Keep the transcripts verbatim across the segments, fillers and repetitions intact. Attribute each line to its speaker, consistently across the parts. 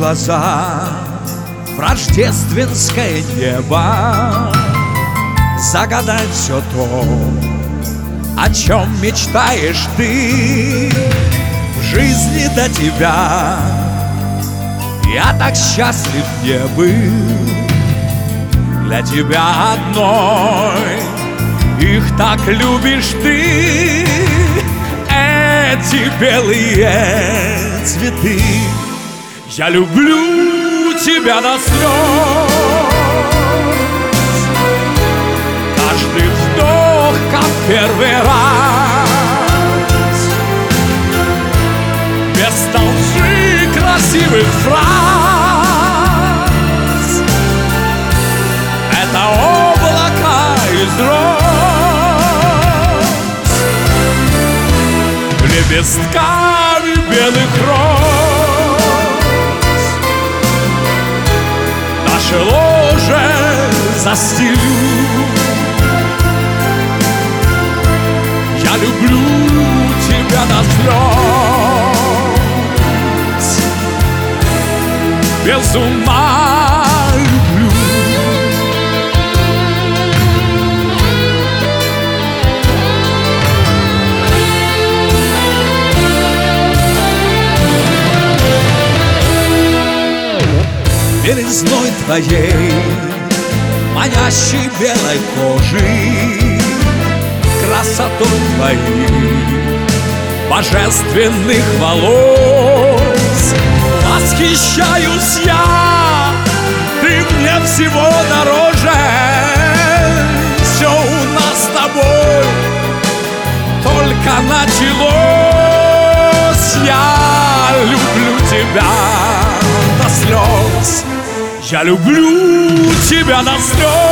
Speaker 1: глаза в рождественское небо, загадать все то, о чем мечтаешь ты. В жизни до тебя я так счастлив не был. Для тебя одной их так любишь ты. Эти белые цветы, я люблю тебя до слез. Каждый вдох, как первый раз, без толжи красивых фраз. Это облака из роз, лепестками белых роз. Наше ложе застелю. Я люблю тебя до слез, без ума люблю. Белизной твоей, манящей белой кожи, красотой твоих божественных волос восхищаюсь я. Ты мне всего дороже. Все у нас с тобой только началось. Я люблю тебя до слез. Я люблю тебя до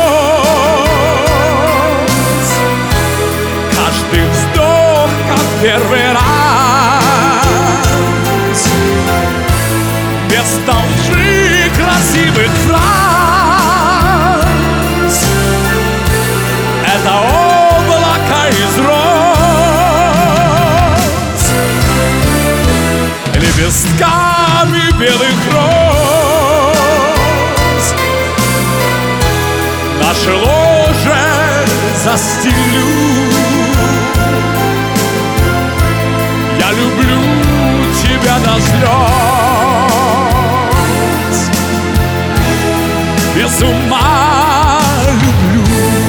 Speaker 1: слез. Каждый вздох, как первый раз, без толжи красивых фраз. Это облака из роз, лепестками белых роз. Наше ложе застелю. Я люблю тебя до слез, без ума люблю.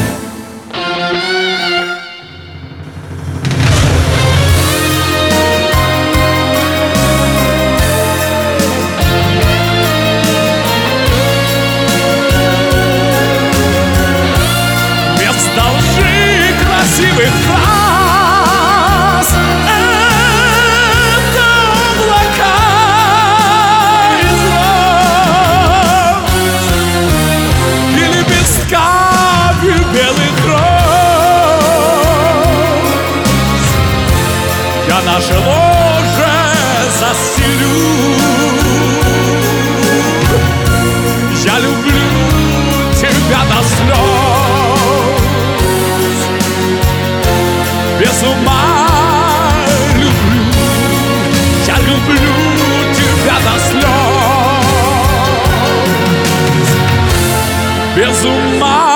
Speaker 1: Без толжи красивых фраз. Белых роз я наше ложе застелю. Я люблю тебя до слез, без ума люблю. Я люблю тебя до слез, без ума.